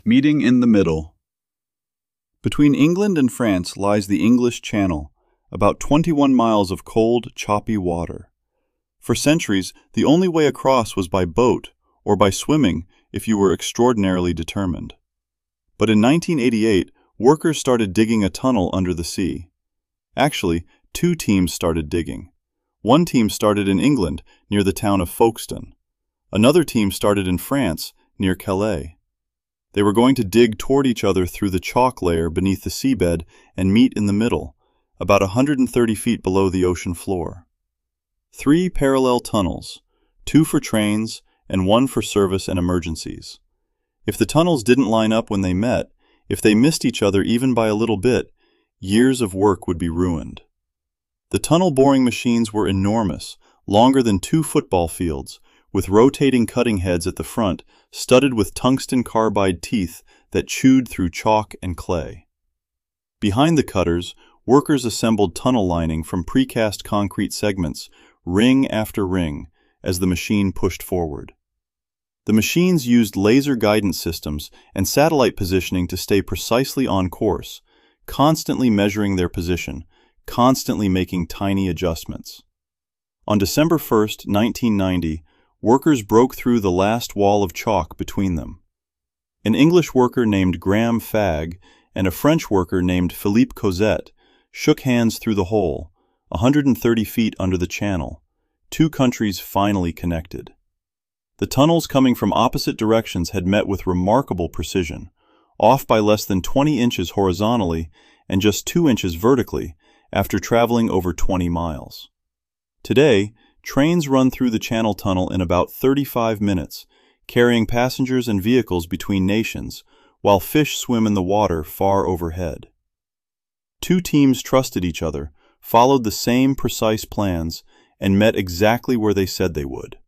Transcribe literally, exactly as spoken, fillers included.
Meeting in the middle. Between England and France lies the English Channel, about twenty-one miles of cold, choppy water. For centuries, the only way across was by boat or by swimming if you were extraordinarily determined. But in nineteen eighty-eight, workers started digging a tunnel under the sea. Actually, two teams started digging. One team started in England, near the town of Folkestone. Another team started in France, near Calais. They were going to dig toward each other through the chalk layer beneath the seabed and meet in the middle, about one hundred thirty feet below the ocean floor. Three parallel tunnels, two for trains and one for service and emergencies. If the tunnels didn't line up when they met, if they missed each other even by a little bit, years of work would be ruined. The tunnel boring machines were enormous, longer than two football fields, with rotating cutting heads at the front, studded with tungsten carbide teeth that chewed through chalk and clay. Behind the cutters, workers assembled tunnel lining from precast concrete segments, ring after ring, as the machine pushed forward. The machines used laser guidance systems and satellite positioning to stay precisely on course, constantly measuring their position, constantly making tiny adjustments. On December first, nineteen ninety, workers broke through the last wall of chalk between them. An English worker named Graham Fagg and a French worker named Philippe Cosette shook hands through the hole, one hundred thirty feet under the channel, two countries finally connected. The tunnels coming from opposite directions had met with remarkable precision, off by less than twenty inches horizontally and just two inches vertically after traveling over twenty miles. Today, trains run through the Channel Tunnel in about thirty-five minutes, carrying passengers and vehicles between nations, while fish swim in the water far overhead. Two teams trusted each other, followed the same precise plans, and met exactly where they said they would.